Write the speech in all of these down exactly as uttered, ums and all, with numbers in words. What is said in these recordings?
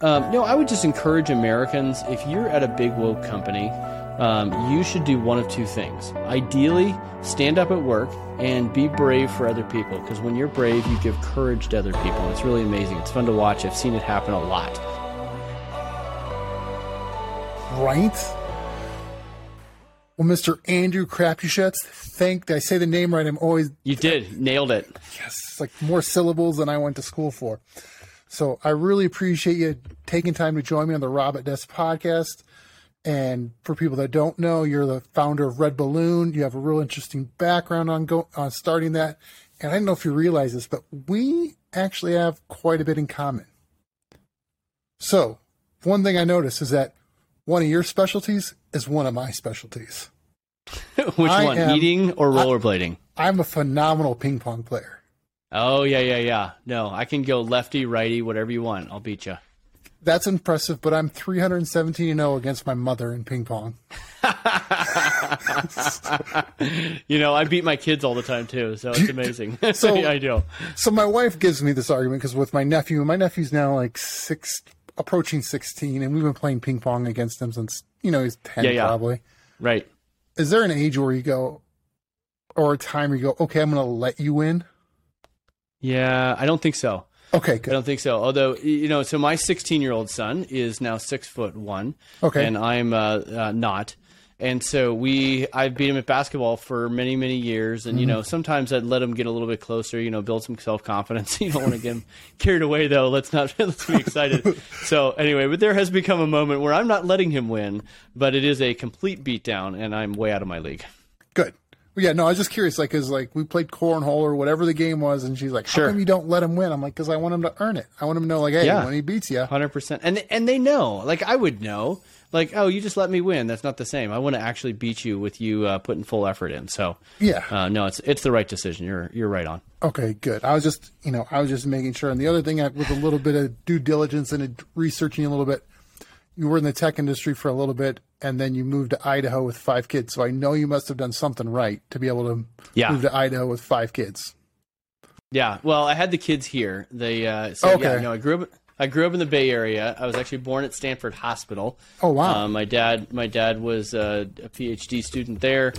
Um, no, I would just encourage Americans, if you're at a big woke company, um, you should do one of two things. Ideally, stand up at work and be brave for other people, because when you're brave, you give courage to other people. It's really amazing. It's fun to watch. I've seen it happen a lot. Right? Well, Mister Andrew Krapuschetz, thank, did I say the name right? I'm always... You did. Nailed it. Yes. It's like more syllables than I went to school for. So I really appreciate you taking time to join me on the Rob at Desk podcast. And for people that don't know, you're the founder of Red Balloon. You have a real interesting background on go, on starting that. And I don't know if you realize this, but we actually have quite a bit in common. So one thing I noticed is that one of your specialties is one of my specialties. Which I one? am, Eating or rollerblading? I, I'm a phenomenal ping pong player. Oh, yeah, yeah, yeah. No, I can go lefty, righty, whatever you want. I'll beat you. That's impressive, but I'm three hundred seventeen and oh against my mother in ping pong. You know, I beat my kids all the time, too, so it's amazing. So, I do. So my wife gives me this argument because with my nephew, my nephew's now like six, approaching sixteen, and we've been playing ping pong against him since, you know, he's ten yeah, yeah. probably. Right. Is there an age where you go, or a time where you go, okay, I'm going to let you win? Yeah, I don't think so. Okay, good. I don't think so. Although, you know, so my sixteen-year-old son is now six foot one. Okay. And I'm uh, uh, not. And so we, I've beat him at basketball for many, many years. And, mm-hmm. you know, sometimes I'd let him get a little bit closer, you know, build some self-confidence. You don't want to get him carried away, though. Let's not, let's be excited. So anyway, but there has become a moment where I'm not letting him win, but it is a complete beatdown, and I'm way out of my league. Good. Well, yeah, no, I was just curious, like, cause like we played cornhole or whatever the game was, and she's like, "How Sure. come you don't let him win?" I'm like, "Cause I want him to earn it. I want him to know, like, hey, Yeah. when he beats you, one hundred percent." And and they know, like I would know, like, oh, you just let me win. That's not the same. I want to actually beat you with you uh, putting full effort in. So yeah, uh, no, it's it's the right decision. You're you're right on. Okay, good. I was just, you know, I was just making sure. And the other thing, I, with a little bit of due diligence and researching a little bit, you were in the tech industry for a little bit, and then you moved to Idaho with five kids. So I know you must have done something right to be able to yeah. move to Idaho with five kids. Yeah. Well, I had the kids here. They uh, so okay. yeah, no, I grew up. I grew up in the Bay Area. I was actually born at Stanford Hospital. Oh wow! Uh, my dad, my dad was uh, a PhD student there,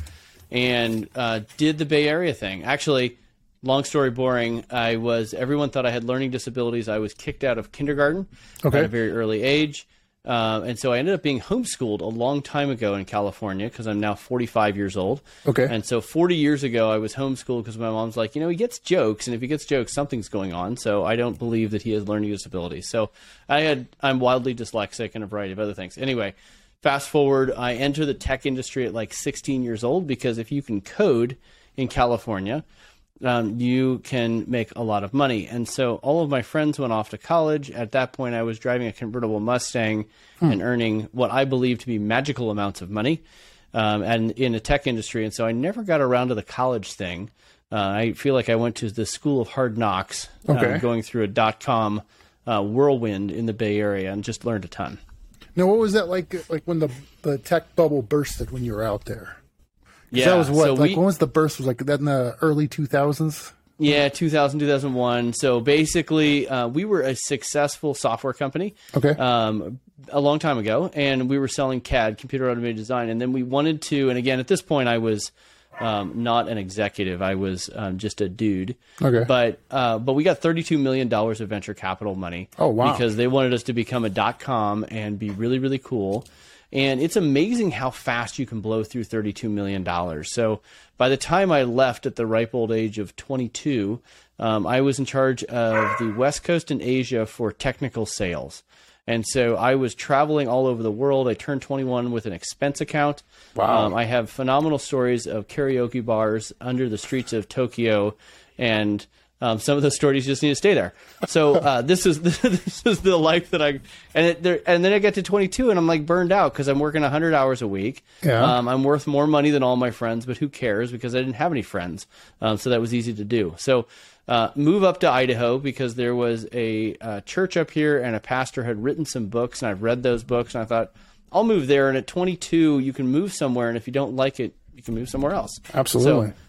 and uh, did the Bay Area thing. Actually, long story boring. I was. Everyone thought I had learning disabilities. I was kicked out of kindergarten okay. at a very early age. Uh, and so I ended up being homeschooled a long time ago in California because I'm now forty-five years old. Okay. And so forty years ago, I was homeschooled because my mom's like, you know, he gets jokes, and if he gets jokes, something's going on. So I don't believe that he has learning disabilities. So I had, I'm wildly dyslexic and a variety of other things. Anyway, fast forward, I enter the tech industry at like sixteen years old because if you can code in California, Um, you can make a lot of money. And so all of my friends went off to college. At that point, I was driving a convertible Mustang hmm. and earning what I believe to be magical amounts of money um, and in the tech industry. And so I never got around to the college thing. Uh, I feel like I went to the school of hard knocks, okay. uh, going through a dot-com uh, whirlwind in the Bay Area and just learned a ton. Now, what was that like, like when the, the tech bubble bursted when you were out there? Yeah, that was what, so like we, when was the burst? Was like that in the early two thousands? Yeah, two thousand, two thousand one. So basically, uh, we were a successful software company okay. um, a long time ago, and we were selling C A D, computer automated design. And then we wanted to, and again, at this point, I was um, not an executive. I was um, just a dude. Okay. But uh, but we got thirty-two million dollars of venture capital money. Oh, wow. Because they wanted us to become a dot-com and be really, really cool. And it's amazing how fast you can blow through thirty-two million dollars. So by the time I left at the ripe old age of twenty-two, um, I was in charge of the West Coast and Asia for technical sales. And so I was traveling all over the world. I turned twenty-one with an expense account. Wow. Um, I have phenomenal stories of karaoke bars under the streets of Tokyo, and Um, some of those stories just need to stay there. So uh, this is this is the life that I and it, there, and then I get to twenty-two and I'm like burned out because I'm working one hundred hours a week. Yeah. Um, I'm worth more money than all my friends, but who cares because I didn't have any friends. Um, so that was easy to do. So uh, move up to Idaho because there was a uh, church up here and a pastor had written some books, and I've read those books, and I thought I'll move there. And at twenty-two, you can move somewhere, and if you don't like it, you can move somewhere else. Absolutely. So,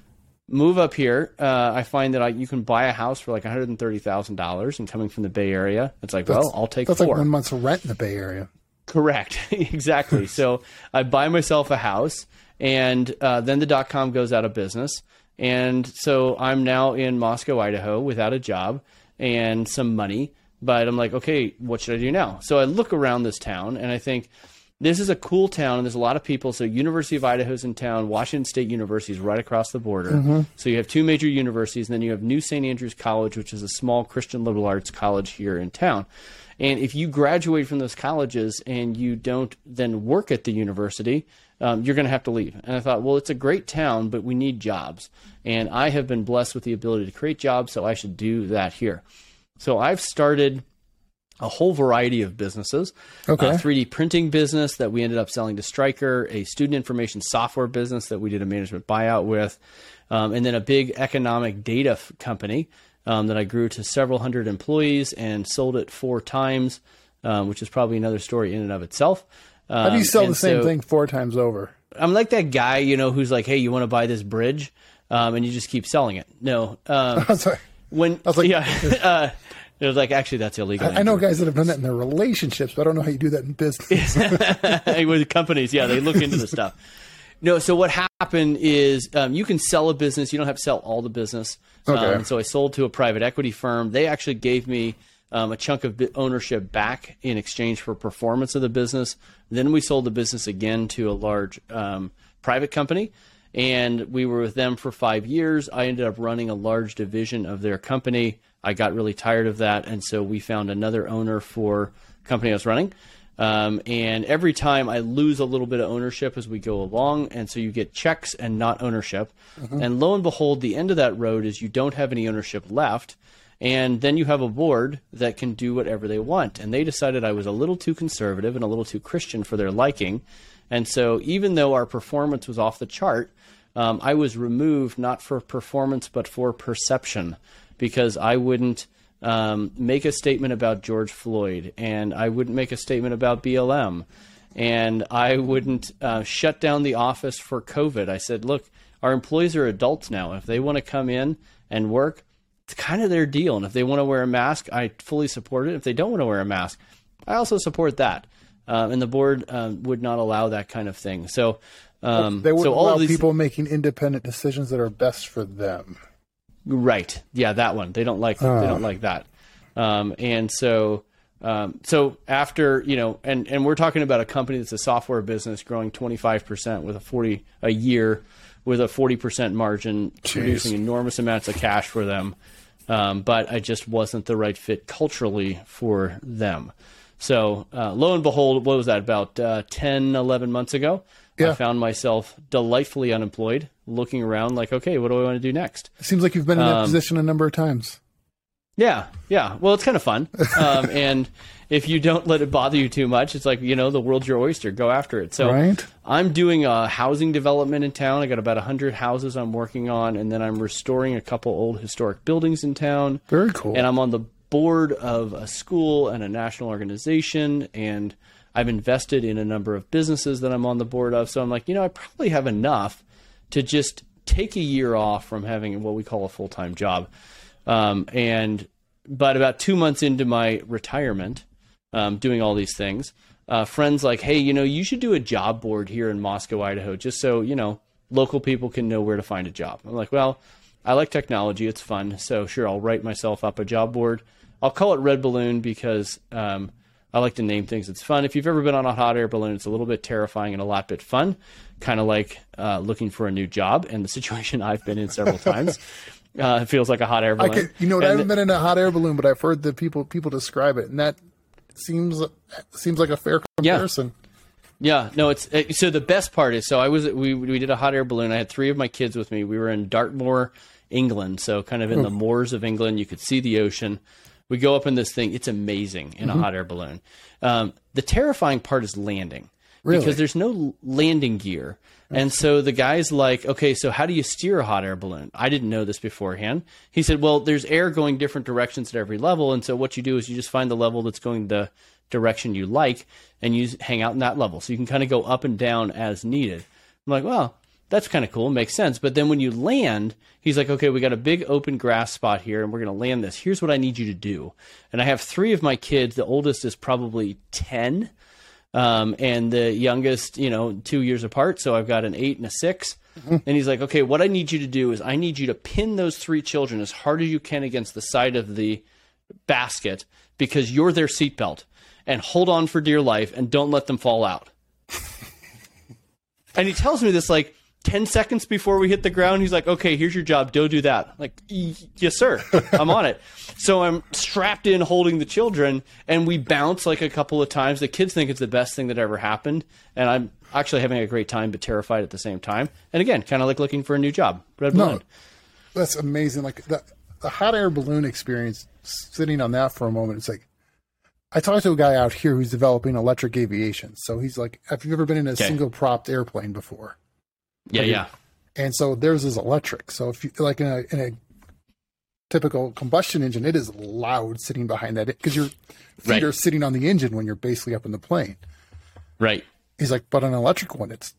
move up here. Uh, I find that I, you can buy a house for like one hundred thirty thousand dollars, and coming from the Bay Area, it's like, That's, well, I'll take that's four. like one month's rent in the Bay Area. Correct. Exactly. So I buy myself a house, and uh, then the dot-com goes out of business. And so I'm now in Moscow, Idaho, without a job and some money. But I'm like, okay, what should I do now? So I look around this town, and I think this is a cool town, and there's a lot of people. So University of Idaho's in town. Washington State University is right across the border. Mm-hmm. So you have two major universities, and then you have New Saint Andrews College, which is a small Christian liberal arts college here in town. And if you graduate from those colleges and you don't then work at the university, um, you're going to have to leave. And I thought, well, it's a great town, but we need jobs. And I have been blessed with the ability to create jobs, so I should do that here. So I've started a whole variety of businesses. Okay. A three D printing business that we ended up selling to Stryker, a student information software business that we did a management buyout with, um, and then a big economic data f- company um, that I grew to several hundred employees and sold it four times, um, which is probably another story in and of itself. Um, How do you sell the and same so thing four times over? I'm like that guy, you know, who's like, hey, you want to buy this bridge? Um, and you just keep selling it. No. Um, I'm sorry. when, I was like, yeah, uh, it was like, actually, that's illegal. I, I know guys that have done that in their relationships, but I don't know how you do that in business. With companies, yeah, they look into the stuff. No, so what happened is um, you can sell a business. You don't have to sell all the business. Okay. Um, so I sold to a private equity firm. They actually gave me um, a chunk of ownership back in exchange for performance of the business. Then we sold the business again to a large um, private company, and we were with them for five years. I ended up running a large division of their company. I got really tired of that, and so we found another owner for the company I was running. Um, and every time I lose a little bit of ownership as we go along, and so you get checks and not ownership. Mm-hmm. And lo and behold, the end of that road is you don't have any ownership left, and then you have a board that can do whatever they want. And they decided I was a little too conservative and a little too Christian for their liking. And so even though our performance was off the chart, um, I was removed not for performance but for perception, because I wouldn't um, make a statement about George Floyd, and I wouldn't make a statement about B L M, and I wouldn't uh, shut down the office for COVID. I said, look, our employees are adults now. If they want to come in and work, it's kind of their deal. And if they want to wear a mask, I fully support it. If they don't want to wear a mask, I also support that. Um, and the board um, would not allow that kind of thing. So, um, they wouldn't so all allow of these people making independent decisions that are best for them. Right. Yeah, that one. They don't like Uh. they don't like that. Um, and so um, so after, you know, and, and we're talking about a company that's a software business growing twenty-five percent with a forty a year with a forty percent margin, Jeez. producing enormous amounts of cash for them. Um, but I just wasn't the right fit culturally for them. So uh, lo and behold, what was that, about uh, ten, eleven months ago? Yeah. I found myself delightfully unemployed, looking around like, okay, what do I want to do next? It seems like you've been in that Um, position a number of times. Yeah, yeah. Well, it's kind of fun. Um, and if you don't let it bother you too much, it's like, you know, the world's your oyster. Go after it. So Right. I'm doing a housing development in town. I got about one hundred houses I'm working on, and then I'm restoring a couple old historic buildings in town. Very cool. And I'm on the board of a school and a national organization, and I've invested in a number of businesses that I'm on the board of. So I'm like, you know, I probably have enough to just take a year off from having what we call a full-time job. Um, and, but about two months into my retirement, um, doing all these things, uh, friends like, hey, you know, you should do a job board here in Moscow, Idaho, just so, you know, local people can know where to find a job. I'm like, well, I like technology. It's fun. So sure, I'll write myself up a job board. I'll call it Red Balloon because, um, I like to name things. It's fun. If you've ever been on a hot air balloon, it's a little bit terrifying and a lot bit fun, kind of like uh, looking for a new job. And the situation I've been in several times, uh, it feels like a hot air I balloon. could, you know, what, I And haven't been in a hot air balloon, but I've heard the people people describe it, and that seems seems like a fair comparison. Yeah, no, it's it, so the best part is, so I was we we did a hot air balloon. I had three of my kids with me. We were in Dartmoor, England, so kind of in the moors of England. You could see the ocean. We go up in this thing. It's amazing in a hot air balloon. Um, the terrifying part is landing. Really? Because there's no landing gear. And so the guy's like, okay, so how do you steer a hot air balloon? I didn't know this beforehand. He said, well, there's air going different directions at every level. And so what you do is you just find the level that's going the direction you like, and you hang out in that level. So you can kind of go up and down as needed. I'm like, well, that's kind of cool. Makes sense. But then when you land, he's like, okay, we got a big open grass spot here and we're going to land this. Here's what I need you to do. And I have three of my kids. The oldest is probably ten. Um, and the youngest, you know, two years apart. So I've got an eight and a six. Mm-hmm. And he's like, okay, what I need you to do is I need you to pin those three children as hard as you can against the side of the basket because you're their seatbelt, and hold on for dear life and don't let them fall out. And he tells me this like ten seconds before we hit the ground. He's like, okay, here's your job. Go do that. I'm like, yes, sir. I'm on it. So I'm strapped in holding the children, and we bounce like a couple of times. The kids think it's the best thing that ever happened. And I'm actually having a great time, but terrified at the same time. And again, kind of like looking for a new job. Red balloon. No, that's amazing. Like the, the hot air balloon experience, sitting on that for a moment, it's like, I talked to a guy out here who's developing electric aviation. So he's like, have you ever been in a okay. single propped airplane before? Yeah, like, yeah. And so theirs is electric. So if you like in a, in a typical combustion engine, it is loud sitting behind that because your feet right. are sitting on the engine when you're basically up in the plane. Right. He's like, but on an electric one, it's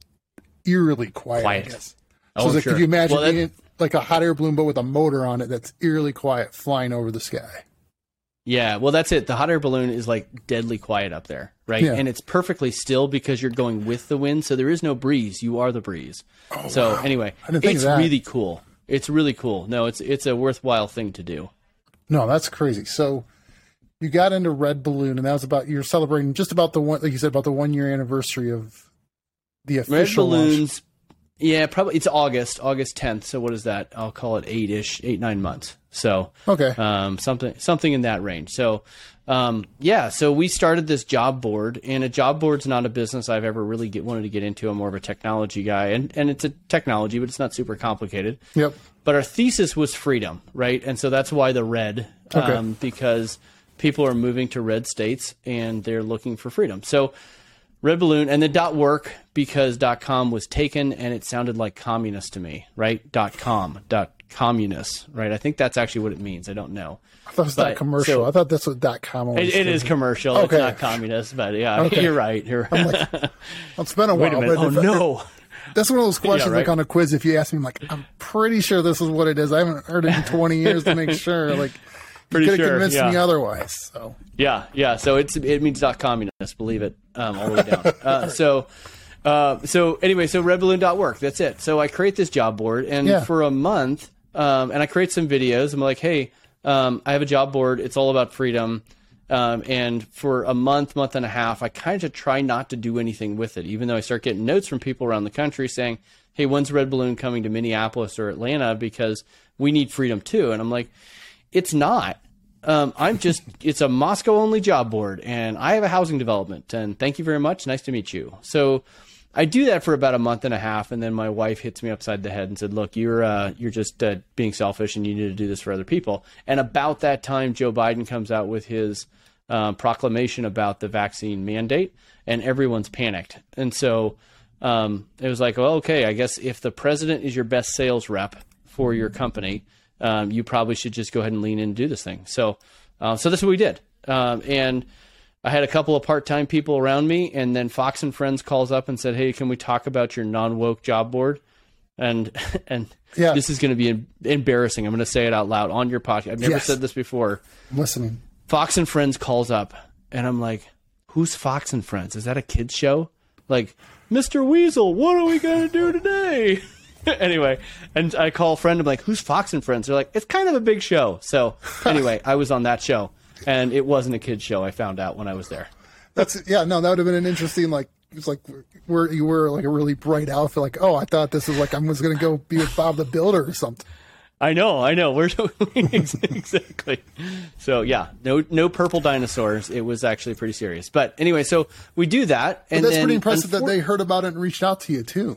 eerily quiet. Quiet. I guess. Oh, so like, sure. could you imagine well, that... being like a hot air balloon, but with a motor on it that's eerily quiet flying over the sky? Yeah, well, that's it. The hot air balloon is like deadly quiet up there, right? Yeah. And it's perfectly still because you're going with the wind, so there is no breeze. You are the breeze. Oh, so wow. anyway, I didn't think it's of that. really cool. It's really cool. No, it's it's a worthwhile thing to do. No, that's crazy. So you got into Red Balloon, and that was about, you're celebrating just about the one, like you said, about the one year anniversary of the official Red Balloons. launch. Yeah, probably it's August, August tenth. So what is that? I'll call it eight-ish, eight, nine months. So okay, um, something something in that range. So um, yeah, so we started this job board, and a job board's not a business I've ever really get, wanted to get into. I'm more of a technology guy, and and it's a technology, but it's not super complicated. Yep. But our thesis was freedom, right? And so that's why the red, okay. um, because people are moving to red states and they're looking for freedom. So Red Balloon, and the dot work because dot com was taken and it sounded like communist to me, right? Dot com, dot communist, right? I think that's actually what it means. I don't know. I thought it was but, dot commercial. so, I thought that's what dot com was. It, it is commercial. Okay. It's not communist, but yeah, okay. you're right. You're I'm like, it's been a while. Wait a minute. But Oh, if, no. That's one of those questions yeah, right? like on a quiz. If you ask me, I'm like, I'm pretty sure this is what it is. I haven't heard it in twenty years to make sure. Like, pretty you could have sure, convinced yeah. me otherwise. So Yeah, yeah. So it's it means dot communist. Believe it, um, all the way down. Uh, so, uh, so anyway, so red balloon dot work. That's it. So I create this job board, and yeah. for a month, um, and I create some videos. I'm like, hey, um, I have a job board. It's all about freedom. Um, and for a month, month and a half, I kind of try not to do anything with it, even though I start getting notes from people around the country saying, hey, when's Red Balloon coming to Minneapolis or Atlanta? Because we need freedom too. And I'm like, it's not. Um, I'm just, it's a Moscow only job board, and I have a housing development, and thank you very much. Nice to meet you. So I do that for about a month and a half. And then my wife hits me upside the head and said, look, you're, uh, you're just uh, being selfish, and you need to do this for other people. And about that time, Joe Biden comes out with his uh, proclamation about the vaccine mandate, and everyone's panicked. And so um, it was like, well, okay, I guess if the president is your best sales rep for your company, Um, you probably should just go ahead and lean in and do this thing. So, uh, so that's what we did. Um, and I had a couple of part-time people around me, and then Fox and Friends calls up and said, hey, can we talk about your non-woke job board? And, and yeah. this is going to be em- embarrassing. I'm going to say it out loud on your podcast. I've never yes. said this before. I'm listening. Fox and Friends calls up, and I'm like, who's Fox and Friends? Is that a kid's show? Like, Mister Weasel, what are we going to do today? Anyway, and I call a friend. I'm like, who's Fox and Friends? They're like, it's kind of a big show. So anyway, I was on that show, and it wasn't a kid's show. I found out when I was there. That's yeah. No, that would have been an interesting, like, it's like where you were like a really bright outfit. Like, oh, I thought this was like I was going to go be with Bob the Builder or something. I know, I know. We're exactly. So yeah, no, no purple dinosaurs. It was actually pretty serious. But anyway, so we do that, and but that's then, pretty impressive unfor- that they heard about it and reached out to you too.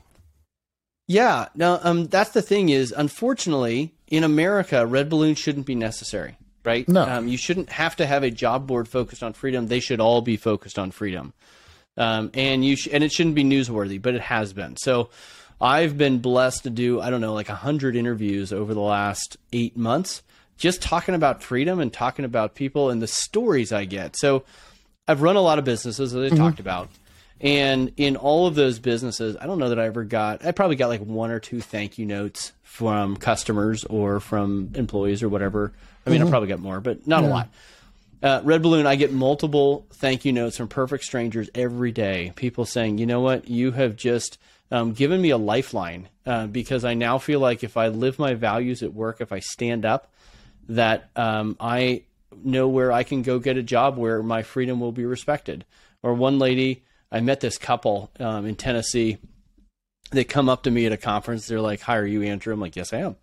Yeah. Now, um, that's the thing is, unfortunately, in America, Red Balloon shouldn't be necessary, right? No. Um, you shouldn't have to have a job board focused on freedom. They should all be focused on freedom. Um, and you sh- and it shouldn't be newsworthy, but it has been. So I've been blessed to do, I don't know, like a hundred interviews over the last eight months, just talking about freedom and talking about people and the stories I get. So I've run a lot of businesses, as I mm-hmm. talked about. And in all of those businesses, I don't know that I ever got, I probably got like one or two thank you notes from customers or from employees or whatever. I mean, mm-hmm. I probably got more, but not yeah. a lot. Uh, Red Balloon, I get multiple thank you notes from perfect strangers every day. People saying, you know what, you have just um, given me a lifeline uh, because I now feel like if I live my values at work, if I stand up, that um, I know where I can go get a job where my freedom will be respected. Or one lady, I met this couple um, in Tennessee. They come up to me at a conference. They're like, hi, are you Andrew? I'm like, yes, I am.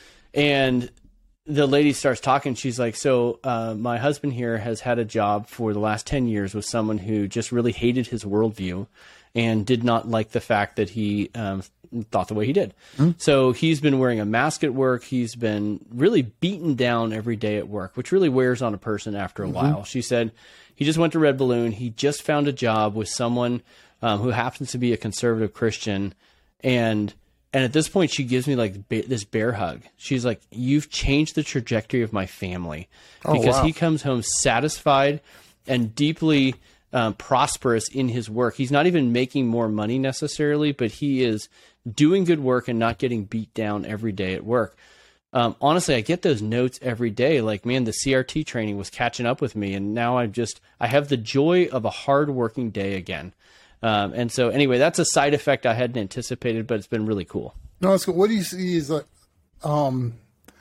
And the lady starts talking. She's like, so uh, my husband here has had a job for the last ten years with someone who just really hated his worldview and did not like the fact that he um, thought the way he did. Mm-hmm. So he's been wearing a mask at work. He's been really beaten down every day at work, which really wears on a person after a mm-hmm. while. She said he just went to Red Balloon. He just found a job with someone um, who happens to be a conservative Christian. And And at this point, she gives me like ba- this bear hug. She's like, you've changed the trajectory of my family because oh, wow. he comes home satisfied and deeply um, prosperous in his work. He's not even making more money necessarily, but he is doing good work and not getting beat down every day at work. Um, honestly, I get those notes every day. Like, man, the C R T training was catching up with me. And now I'm just, I have the joy of a hardworking day again. Um, and so anyway, that's a side effect I hadn't anticipated, but it's been really cool. No, it's cool. What do you see is like, um,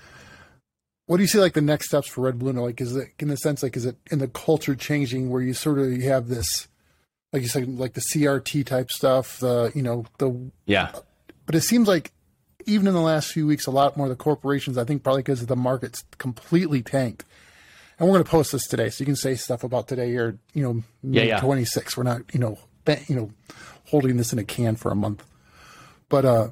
what do you see like the next steps for Red Balloon? Like, is it in the sense, like, is it in the culture changing where you sort of, you have this, like you said, like the C R T type stuff, the, you know, the, yeah, but it seems like even in the last few weeks, a lot more of the corporations, I think probably because the market's completely tanked. And we're going to post this today. So you can say stuff about today or, you know, May yeah, yeah. twenty-sixth. We're not, you know, you know, holding this in a can for a month, but, uh,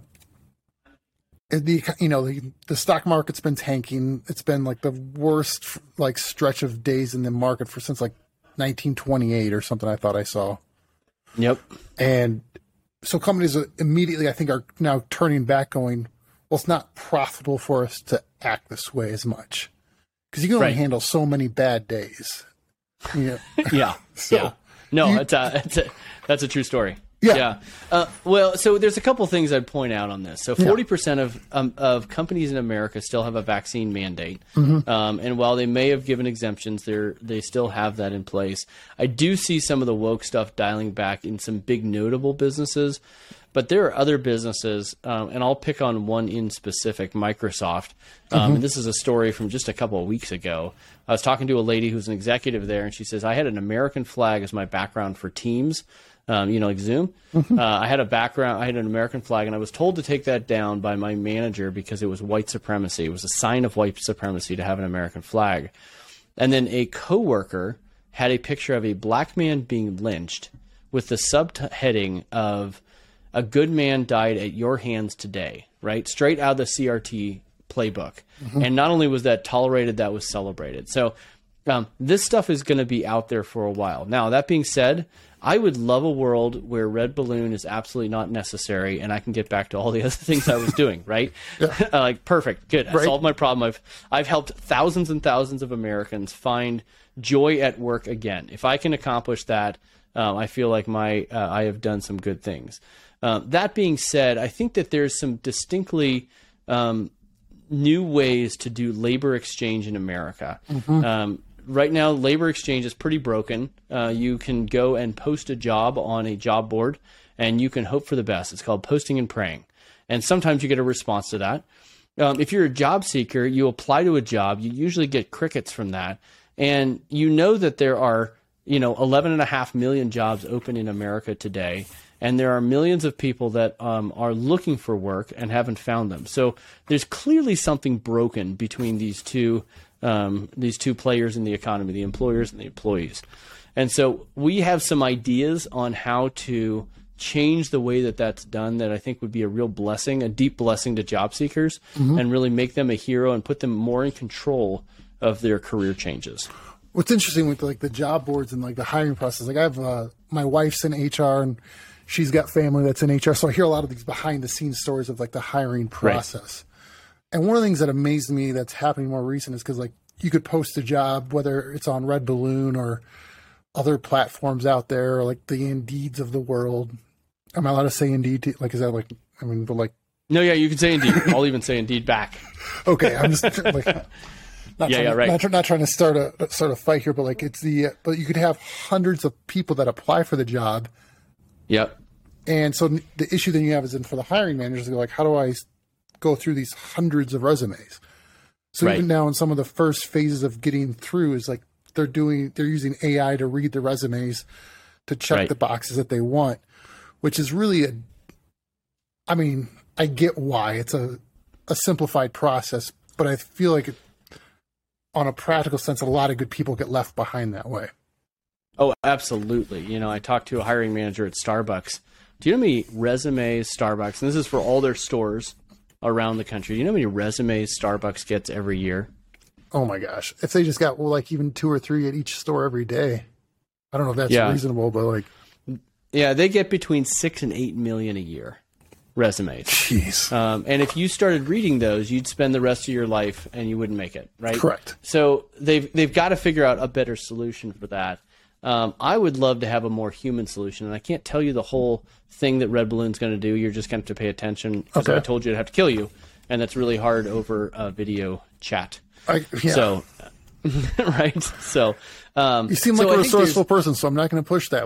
the, you know, the, the stock market's been tanking. It's been like the worst, like stretch of days in the market for since like nineteen twenty-eight or something. I thought I saw. Yep. And so companies immediately, I think, are now turning back going, well, it's not profitable for us to act this way as much because you can only right. handle so many bad days. You know? yeah. so, yeah. No, you, it's a, it's a, that's a true story. Yeah. yeah. Uh, well, so there's a couple things I'd point out on this. So forty percent of um, of companies in America still have a vaccine mandate. Mm-hmm. Um, and while they may have given exemptions, they they still have that in place. I do see some of the woke stuff dialing back in some big notable businesses. But there are other businesses, um, and I'll pick on one in specific, Microsoft. Um, mm-hmm. And this is a story from just a couple of weeks ago. I was talking to a lady who's an executive there, and she says, I had an American flag as my background for Teams, um, you know, like Zoom. Mm-hmm. Uh, I had a background, I had an American flag, and I was told to take that down by my manager because it was white supremacy. It was a sign of white supremacy to have an American flag. And then a coworker had a picture of a black man being lynched with the subheading of, a good man died at your hands today, right? Straight out of the C R T playbook. Mm-hmm. And not only was that tolerated, that was celebrated. So um, this stuff is going to be out there for a while. Now, that being said, I would love a world where Red Balloon is absolutely not necessary and I can get back to all the other things I was doing, right? Yeah. uh, like, perfect, good. I right. solved my problem. I've, I've helped thousands and thousands of Americans find joy at work again. If I can accomplish that, uh, I feel like my uh, I have done some good things. Uh, that being said, I think that there's some distinctly um, new ways to do labor exchange in America. Mm-hmm. Um, right now, labor exchange is pretty broken. Uh, you can go and post a job on a job board, and you can hope for the best. It's called posting and praying. And sometimes you get a response to that. Um, if you're a job seeker, you apply to a job, you usually get crickets from that. And you know that there are, you know, eleven and a half million jobs open in America today. And there are millions of people that um, are looking for work and haven't found them. So there's clearly something broken between these two um, these two players in the economy, the employers and the employees. And so we have some ideas on how to change the way that that's done that I think would be a real blessing, a deep blessing to job seekers, mm-hmm. and really make them a hero and put them more in control of their career changes. What's interesting with like the job boards and like the hiring process, like I have uh, my wife's in H R and she's got family that's in H R. So I hear a lot of these behind the scenes stories of like the hiring process. Right. And one of the things that amazed me that's happening more recent is because like you could post a job, whether it's on Red Balloon or other platforms out there, like the Indeeds of the world. Am I allowed to say Indeed? Like, is that like, I mean, but like. No, yeah, you can say Indeed. I'll even say Indeed back. Okay, I'm just like. Not yeah, trying, yeah, right. Not, not trying to start a start a fight here, but like it's the but you could have hundreds of people that apply for the job. Yep. And so the issue then you have is then for the hiring managers, they're like, how do I go through these hundreds of resumes? So right. even now in some of the first phases of getting through is like they're doing they're using A I to read the resumes to check right. the boxes that they want, which is really a. I mean, I get why it's a a simplified process, but I feel like it, on a practical sense, a lot of good people get left behind that way. Oh, absolutely. You know, I talked to a hiring manager at Starbucks. Do you know how many resumes Starbucks, and this is for all their stores around the country, do you know how many resumes Starbucks gets every year? Oh my gosh. If they just got, well, like even two or three at each store every day, I don't know if that's yeah. reasonable, but like. Yeah, they get between six and eight million a year. Resumes. Jeez. Um, and if you started reading those, you'd spend the rest of your life and you wouldn't make it, right? Correct. So they've they've got to figure out a better solution for that. Um, I would love to have a more human solution, and I can't tell you the whole thing that Red Balloon's going to do. You're just going to have to pay attention because okay. I told you I'd have to kill you, and that's really hard over a video chat. I, yeah. So, right? So, um, you seem so like I a resourceful there's... person, so I'm not going to push that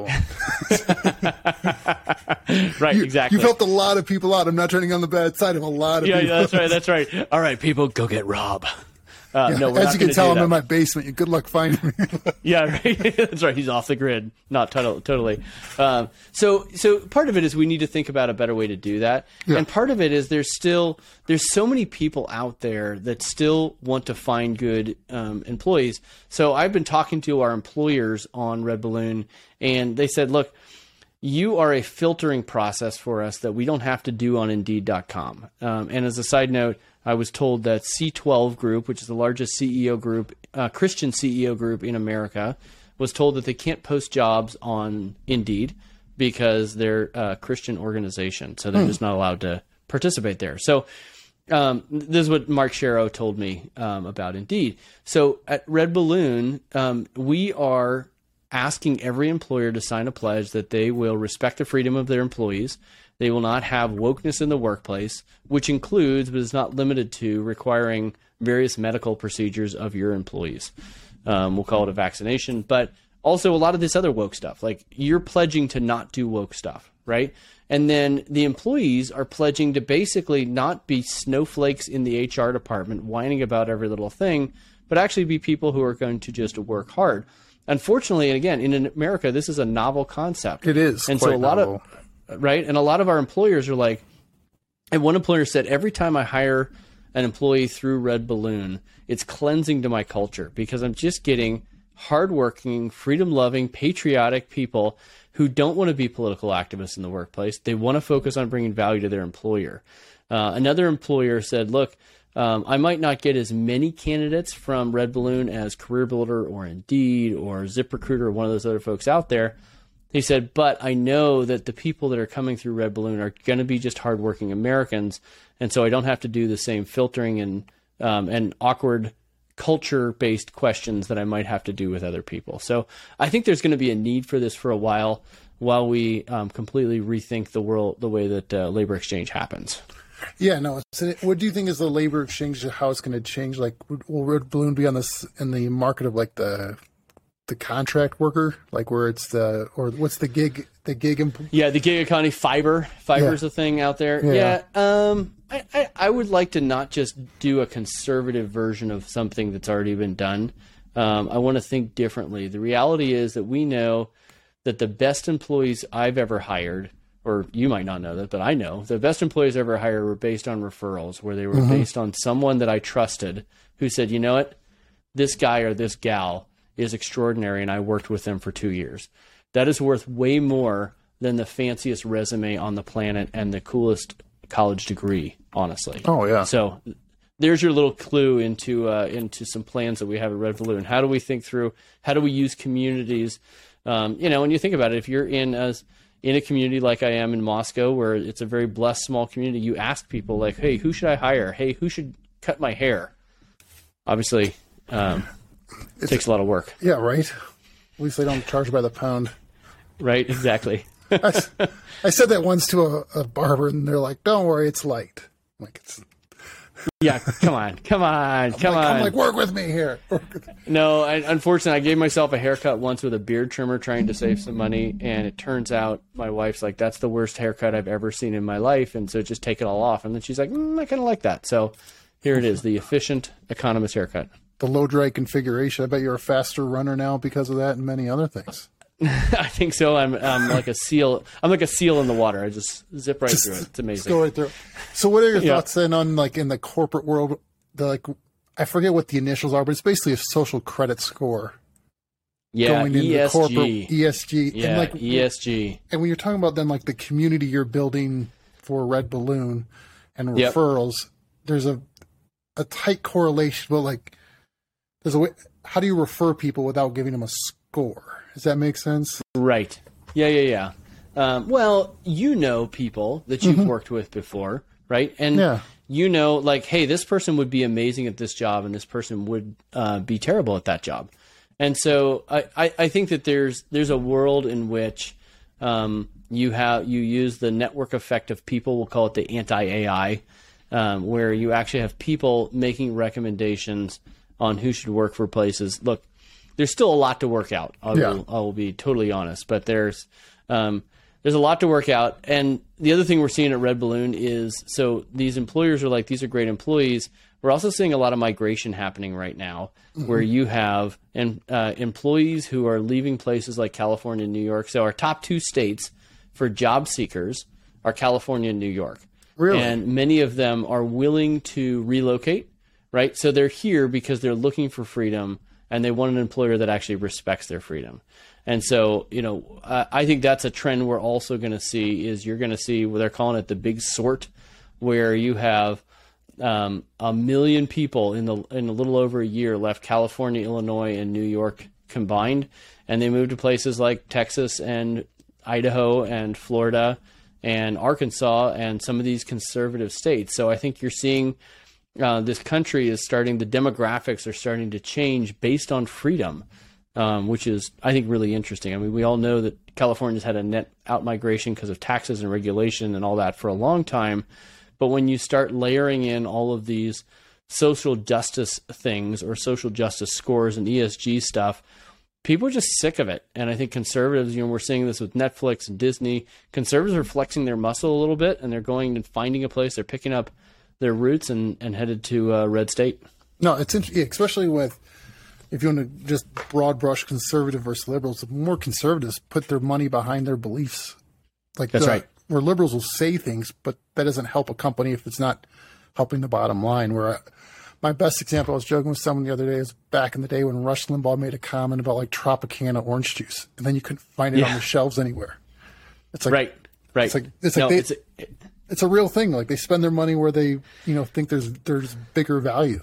one. Right, you, exactly. You've helped a lot of people out. I'm not turning on the bad side of a lot of yeah, people. Yeah, that's right. That's right. All right, people, go get Rob. Uh, yeah, no, we're as not you can gonna tell, do I'm that. in my basement. Good luck finding me. Yeah, right. That's right. He's off the grid. Not totally. totally. Um, so, so part of it is we need to think about a better way to do that, yeah. and part of it is there's still there's so many people out there that still want to find good um, employees. So I've been talking to our employers on Red Balloon, and they said, look, you are a filtering process for us that we don't have to do on Indeed dot com. Um, and as a side note, I was told that C twelve Group, which is the largest C E O group, uh, Christian C E O group in America, was told that they can't post jobs on Indeed because they're a Christian organization. So they're hmm. just not allowed to participate there. So um, this is what Mark Sharrow told me um, about Indeed. So at Red Balloon, um, we are asking every employer to sign a pledge that they will respect the freedom of their employees. They will not have wokeness in the workplace, which includes, but is not limited to, requiring various medical procedures of your employees. Um, we'll call it a vaccination, but also a lot of this other woke stuff. Like you're pledging to not do woke stuff, right? And then the employees are pledging to basically not be snowflakes in the H R department whining about every little thing, but actually be people who are going to just work hard. Unfortunately, and again, in America, this is a novel concept. It is. And so a lot novel. of Right. And a lot of our employers are like, and one employer said, every time I hire an employee through Red Balloon, it's cleansing to my culture because I'm just getting hardworking, freedom-loving, patriotic people who don't want to be political activists in the workplace. They want to focus on bringing value to their employer. Uh, another employer said, look, um, I might not get as many candidates from Red Balloon as CareerBuilder or Indeed or ZipRecruiter or one of those other folks out there. He said, but I know that the people that are coming through Red Balloon are going to be just hardworking Americans, and so I don't have to do the same filtering and um, and awkward culture-based questions that I might have to do with other people. So I think there's going to be a need for this for a while, while we um, completely rethink the world, the way that uh, labor exchange happens. Yeah, no. So what do you think is the labor exchange? How it's going to change? Like, will Red Balloon be on this in the market of like the the contract worker, like where it's the, or what's the gig, the gig? Imp- yeah, the gig economy. Fiverr, Fiverr's yeah. a thing out there. Yeah, yeah um, I, I, I would like to not just do a conservative version of something that's already been done. Um, I want to think differently. The reality is that we know that the best employees I've ever hired, or you might not know that, but I know the best employees I ever hired were based on referrals, where they were mm-hmm. based on someone that I trusted who said, you know what, this guy or this gal is extraordinary, and I worked with them for two years. That is worth way more than the fanciest resume on the planet and the coolest college degree, honestly. Oh, yeah. So there's your little clue into uh, into some plans that we have at Red Balloon. How do we think through, how do we use communities? Um, you know, when you think about it, if you're in a, in a community like I am in Moscow, where it's a very blessed small community, you ask people like, hey, who should I hire? Hey, who should cut my hair? Obviously, um, it takes a lot of work. Yeah, right. At least they don't charge by the pound. Right, exactly. I, I said that once to a, a barber, and they're like, "Don't worry, it's light." I'm like, it's yeah, come on, come on, come like, on. I'm like, work with me here. No, I, unfortunately, I gave myself a haircut once with a beard trimmer trying to save some money, and it turns out my wife's like, "That's the worst haircut I've ever seen in my life," and so just take it all off. And then she's like, mm, "I kind of like that." So here it is, the efficient economist haircut. The low dry configuration. I bet you're a faster runner now because of that, and many other things. I think so. I'm, I'm like a seal. I'm like a seal in the water. I just zip right just, through it. It's amazing. Go right through. So, what are your yeah. thoughts then on like in the corporate world? The like, I forget what the initials are, but it's basically a social credit score. Yeah, going into E S G. corporate E S G. Yeah, and like, E S G. And when you're talking about then like the community you're building for Red Balloon and Yep. referrals, there's a a tight correlation. But like, there's a way. How do you refer people without giving them a score? Does that make sense? Right. Yeah, yeah, yeah. Um, well, you know people that you've Mm-hmm. worked with before, right? And Yeah. you know, like, hey, this person would be amazing at this job, and this person would uh, be terrible at that job. And so I, I, I think that there's there's a world in which um, you have you use the network effect of people. We'll call it the anti-A I, um, where you actually have people making recommendations on who should work for places. Look, there's still a lot to work out. I will, Yeah. I will be totally honest, but there's um, there's a lot to work out. And the other thing we're seeing at Red Balloon is, so these employers are like, these are great employees. We're also seeing a lot of migration happening right now, mm-hmm. where you have and uh, employees who are leaving places like California and New York. So our top two states for job seekers are California and New York. Really? And many of them are willing to relocate, right? So they're here because they're looking for freedom, and they want an employer that actually respects their freedom. And so, you know, uh, I think that's a trend we're also going to see is you're going to see what they're calling it the big sort, where you have um, a million people in the in a little over a year left California, Illinois, and New York combined, and they moved to places like Texas and Idaho and Florida and Arkansas and some of these conservative states. So I think you're seeing uh, this country is starting, the demographics are starting to change based on freedom. Um, which is, I think, really interesting. I mean, we all know that California's had a net out-migration because of taxes and regulation and all that for a long time. But when you start layering in all of these social justice things or social justice scores and E S G stuff, people are just sick of it. And I think conservatives, you know, we're seeing this with Netflix and Disney. Conservatives are flexing their muscle a little bit, and they're going and finding a place. They're picking up their roots and, and headed to uh, red state. No, it's interesting, especially with, if you want to just broad brush conservative versus liberals, the more conservatives put their money behind their beliefs. Like That's the, right. Where liberals will say things, but that doesn't help a company if it's not helping the bottom line. Where I, my best example, I was joking with someone the other day, is back in the day when Rush Limbaugh made a comment about like Tropicana orange juice, and then you couldn't find it Yeah. on the shelves anywhere. It's like Right, right. It's like it's like no, they, it's, it's a real thing. Like they spend their money where they, you know, think there's there's bigger value.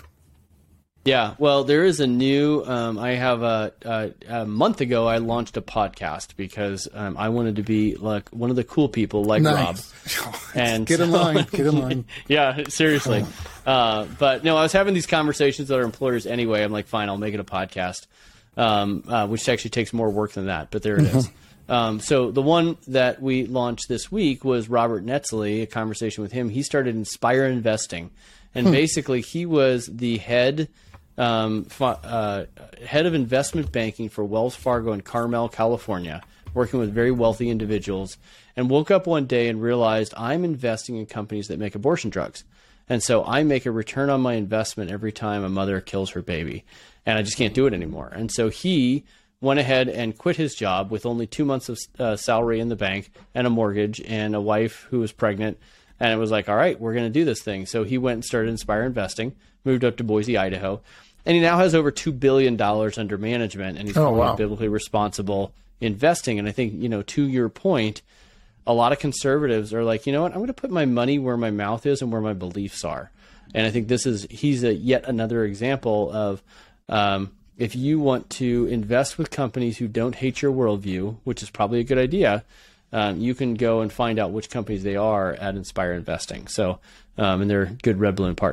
Yeah, well, there is a new. Um, I have a, a a month ago. I launched a podcast because um, I wanted to be like one of the cool people, like Nice. Rob. And Get in so- line. Get in line. Yeah, seriously. Uh, but no, I was having these conversations with our employers anyway. I'm like, fine, I'll make it a podcast, um, uh, which actually takes more work than that. But there it is. Um, so the one that we launched this week was Robert Netzley. A conversation with him. He started Inspire Investing, and basically he was the head. Um, uh, head of investment banking for Wells Fargo in Carmel, California, working with very wealthy individuals, and woke up one day and realized I'm investing in companies that make abortion drugs. And so I make a return on my investment every time a mother kills her baby, and I just can't do it anymore. And so he went ahead and quit his job with only two months of uh, salary in the bank and a mortgage and a wife who was pregnant. And it was like, all right, we're going to do this thing. So he went and started Inspire Investing, moved up to Boise, Idaho, and he now has over two billion dollars under management, and he's Oh, calling wow. it biblically responsible investing. And I think, you know, to your point, a lot of conservatives are like, you know what, I'm going to put my money where my mouth is and where my beliefs are. And I think this is, he's a yet another example of um, if you want to invest with companies who don't hate your worldview, which is probably a good idea, um, you can go and find out which companies they are at Inspire Investing. So, um, and they're a good Red Balloon partner.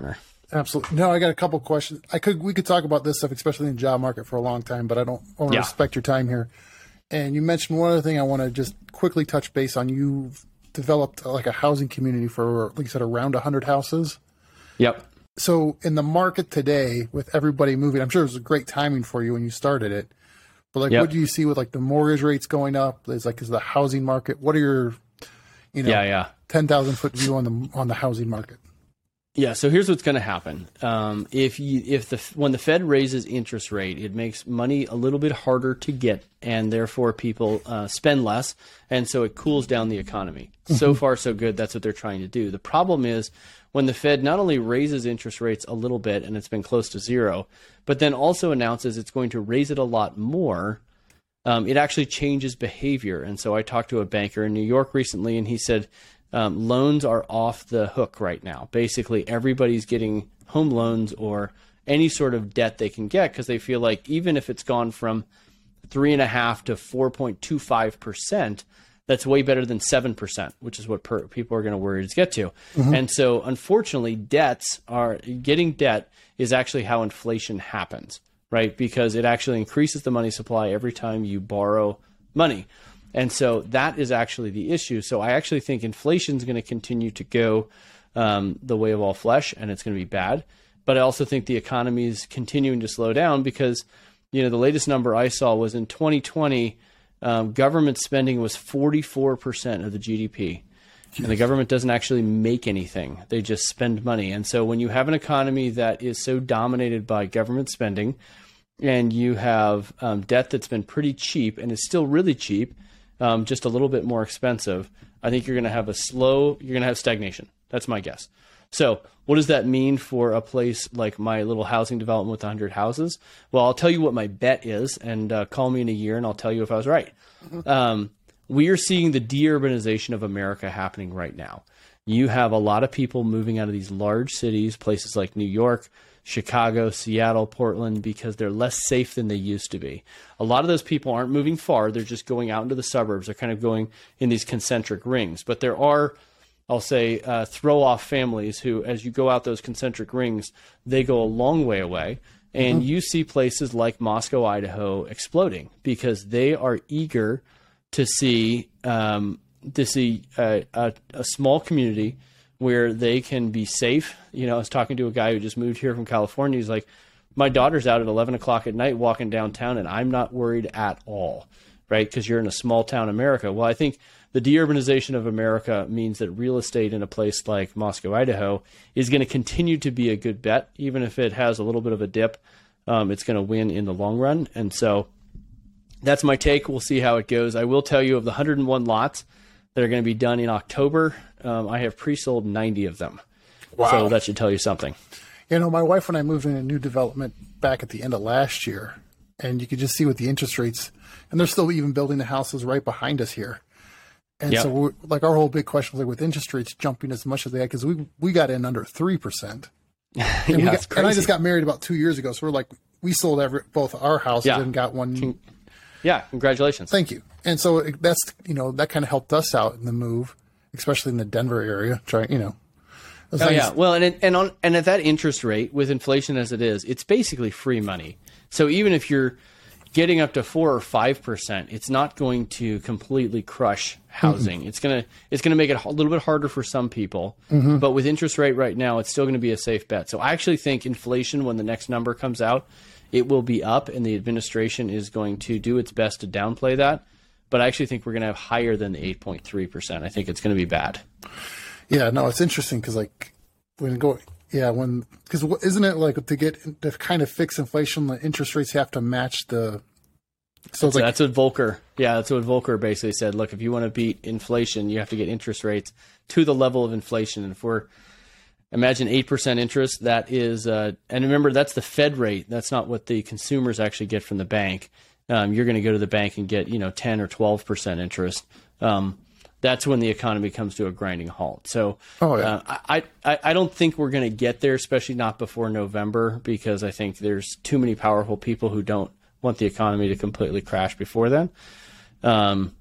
Absolutely. No, I got a couple questions. I could we could talk about this stuff, especially in the job market, for a long time, but I don't I want to Yeah. respect your time here. And you mentioned one other thing I want to just quickly touch base on. You've developed uh, like a housing community for, like you said, around one hundred houses. Yep. So in the market today, with everybody moving, I'm sure it was a great timing for you when you started it. But like, Yep. what do you see with like the mortgage rates going up? Is like, is the housing market? What are your, you know, Yeah, yeah. ten thousand foot view on the on the housing market? Yeah, so here's what's going to happen. Um, if you, if the when the Fed raises interest rate, it makes money a little bit harder to get, and therefore people uh, spend less, and so it cools down the economy. So far, so good. That's what they're trying to do. The problem is when the Fed not only raises interest rates a little bit, and it's been close to zero, but then also announces it's going to raise it a lot more. Um, it actually changes behavior. And so I talked to a banker in New York recently, and he said, Um, loans are off the hook right now. Basically, everybody's getting home loans or any sort of debt they can get because they feel like even if it's gone from three and a half to four point two five percent, that's way better than seven percent, which is what per, people are going to worry to get to. Mm-hmm. And so, unfortunately, debts are getting debt is actually how inflation happens, right? Because it actually increases the money supply every time you borrow money. And so that is actually the issue. So I actually think inflation is going to continue to go um, the way of all flesh, and it's going to be bad. But I also think the economy is continuing to slow down because, you know, the latest number I saw was in twenty twenty, um, government spending was forty-four percent of the G D P. Jeez. And the government doesn't actually make anything. They just spend money. And so when you have an economy that is so dominated by government spending and you have um, debt that's been pretty cheap and is still really cheap, Um, just a little bit more expensive, I think you're going to have a slow, you're going to have stagnation. That's my guess. So what does that mean for a place like my little housing development with one hundred houses? Well, I'll tell you what my bet is, and uh, call me in a year and I'll tell you if I was right. Mm-hmm. Um, we are seeing the de-urbanization of America happening right now. You have a lot of people moving out of these large cities, places like New York, Chicago, Seattle, Portland, because they're less safe than they used to be. A lot of those people aren't moving far. They're just going out into the suburbs. They're kind of going in these concentric rings. But there are, I'll say, uh, throw-off families who, as you go out those concentric rings, they go a long way away. And mm-hmm. you see places like Moscow, Idaho exploding because they are eager to see, um, to see a, a, a small community where they can be safe. You know, I was talking to a guy who just moved here from California. He's like, my daughter's out at eleven o'clock at night walking downtown, and I'm not worried at all, right? Because you're in a small town America. Well, I think the de-urbanization of America means that real estate in a place like Moscow, Idaho is going to continue to be a good bet. Even if it has a little bit of a dip, um, it's going to win in the long run. And so that's my take. We'll see how it goes. I will tell you of the one hundred one lots that are going to be done in October, um, I have pre-sold ninety of them. Wow. So that should tell you something. You know, my wife and I moved in a new development back at the end of last year, and you could just see with the interest rates, and they're still even building the houses right behind us here. And yep. so, we're, like, our whole big question was like, with interest rates jumping as much as they had, because we we got in under three percent. And, yeah, we got, and I just got married about two years ago, so we're like, we sold every, both our houses yeah. and got one. Yeah, congratulations. Thank you. And so it, that's, you know, that kind of helped us out in the move, especially in the Denver area. Try, you know. Oh, nice. Yeah. Well, and and on and at that interest rate, with inflation as it is, it's basically free money. So even if you're getting up to four or five percent, it's not going to completely crush housing. Mm-hmm. It's gonna it's gonna make it a little bit harder for some people. Mm-hmm. But with interest rate right now, it's still going to be a safe bet. So I actually think inflation, when the next number comes out, it will be up, and the administration is going to do its best to downplay that. But I actually think we're going to have higher than the eight point three percent. I think it's going to be bad. Yeah, no, it's interesting because, like, when go, yeah, when, because isn't it like to get, to kind of fix inflation, the interest rates have to match the, so that's, like, that's what Volcker, yeah, that's what Volcker basically said. Look, if you want to beat inflation, you have to get interest rates to the level of inflation. And if we're, imagine eight percent interest, that is, uh, and remember, that's the Fed rate. That's not what the consumers actually get from the bank. Um, you're going to go to the bank and get, you know, ten or twelve percent interest. Um, that's when the economy comes to a grinding halt. So oh, yeah. uh, I, I, I don't think we're going to get there, especially not before November, because I think there's too many powerful people who don't want the economy to completely crash before then. Um,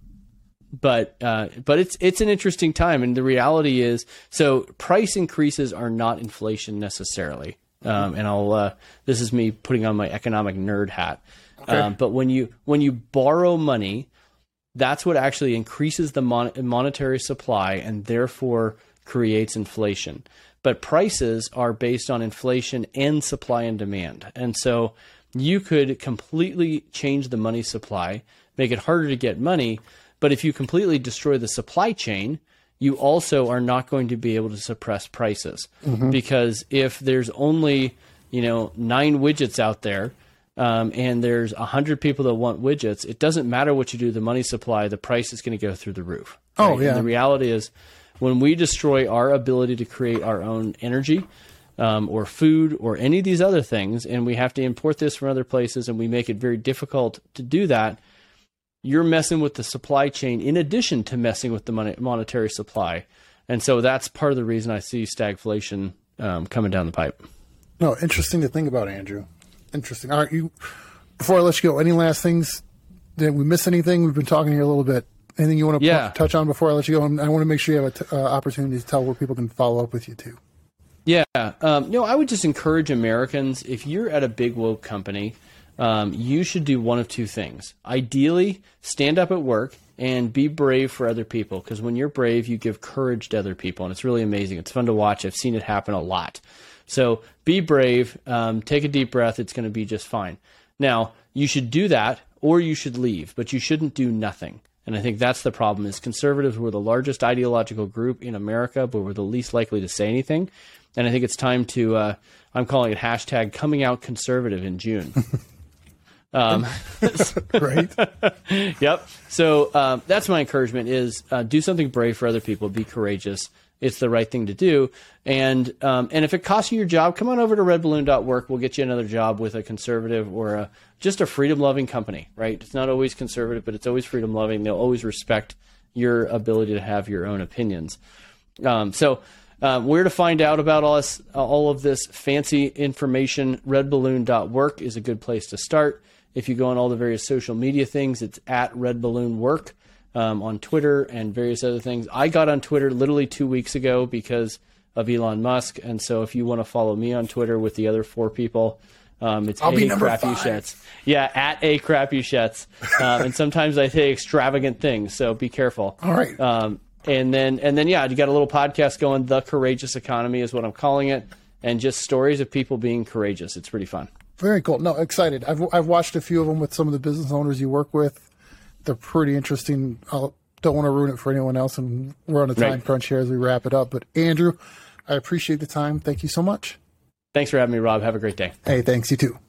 but uh, but it's it's an interesting time. And the reality is, so price increases are not inflation necessarily, Um, and I'll, uh, this is me putting on my economic nerd hat. Okay. Um, but when you, when you borrow money, that's what actually increases the mon- monetary supply and therefore creates inflation. But prices are based on inflation and supply and demand. And so you could completely change the money supply, make it harder to get money. But if you completely destroy the supply chain, you also are not going to be able to suppress prices. Mm-hmm. Because if there's only, you know, nine widgets out there, um, and there's a hundred people that want widgets, it doesn't matter what you do, the money supply, the price is going to go through the roof. Right? Oh, yeah. And the reality is, when we destroy our ability to create our own energy, um, or food or any of these other things, and we have to import this from other places, and we make it very difficult to do that, you're messing with the supply chain in addition to messing with the money, monetary supply. And so that's part of the reason I see stagflation um, coming down the pipe. No, interesting to think about, Andrew. Interesting. All right, you. Before I let you go, any last things? Did we miss anything? We've been talking here a little bit. Anything you want to yeah. p- touch on before I let you go? And I want to make sure you have an t- uh, opportunity to tell where people can follow up with you too. Yeah. Um, no, I would just encourage Americans, if you're at a big woke company, um, you should do one of two things. Ideally, stand up at work and be brave for other people. Because when you're brave, you give courage to other people. And it's really amazing. It's fun to watch. I've seen it happen a lot. So be brave, um, take a deep breath. It's going to be just fine. Now, you should do that or you should leave, but you shouldn't do nothing. And I think that's the problem is conservatives were the largest ideological group in America, but we're the least likely to say anything. And I think it's time to, uh, I'm calling it hashtag coming out conservative in June. um, Right. Yep. So um, that's my encouragement is uh, do something brave for other people. Be courageous. It's the right thing to do. And um, and if it costs you your job, come on over to red balloon dot work. We'll get you another job with a conservative or a, just a freedom-loving company, right? It's not always conservative, but it's always freedom-loving. They'll always respect your ability to have your own opinions. Um, so uh, where to find out about all, this, all of this fancy information, red balloon dot work is a good place to start. If you go on all the various social media things, it's at redballoonwork. Um, on Twitter and various other things. I got on Twitter literally two weeks ago because of Elon Musk. And so if you want to follow me on Twitter with the other four people, um, it's I'll a be number crap you five. shets. Yeah, at a crap you shets. Um, and sometimes I say extravagant things, so be careful. All right. Um, and then, and then, yeah, you got a little podcast going. The Courageous Economy is what I'm calling it, and just stories of people being courageous. It's pretty fun. Very cool. No, excited. I've I've watched a few of them with some of the business owners you work with. They're pretty interesting. I don't want to ruin it for anyone else, and we're on a time Right. crunch here as we wrap it up. But Andrew, I appreciate the time. Thank you so much. Thanks for having me, Rob. Have a great day. Hey, thanks. You too.